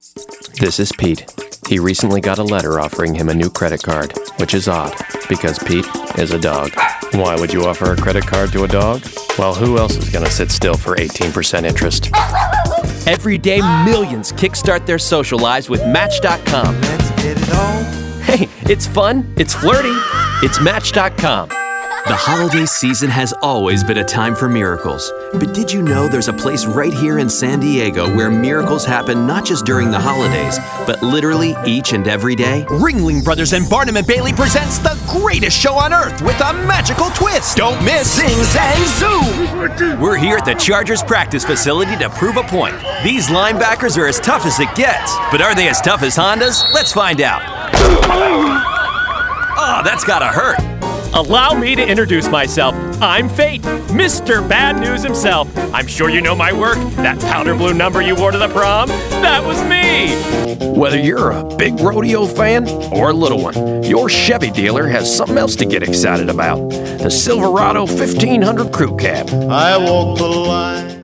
This is Pete. He recently got a letter offering him a new credit card, which is odd, because Pete is a dog. Why would you offer a credit card to a dog? Well, who else is going to sit still for 18% interest? Every day, millions kickstart their social lives with Match.com. Let's get it on. Hey, it's fun, it's flirty, it's Match.com. The holiday season has always been a time for miracles. But did you know there's a place right here in San Diego where miracles happen not just during the holidays, but literally each and every day? Ringling Brothers and Barnum and Bailey presents the greatest show on earth with a magical twist. Don't miss Zing Zang Zoo. We're here at the Chargers practice facility to prove a point. These linebackers are as tough as it gets. But are they as tough as Hondas? Let's find out. Oh, that's gotta hurt. Allow me to introduce myself. I'm Fate, Mr. Bad News himself. I'm sure you know my work. That powder blue number you wore to the prom, that was me. Whether you're a big rodeo fan or a little one, your Chevy dealer has something else to get excited about. The Silverado 1500 Crew Cab. I walk the line.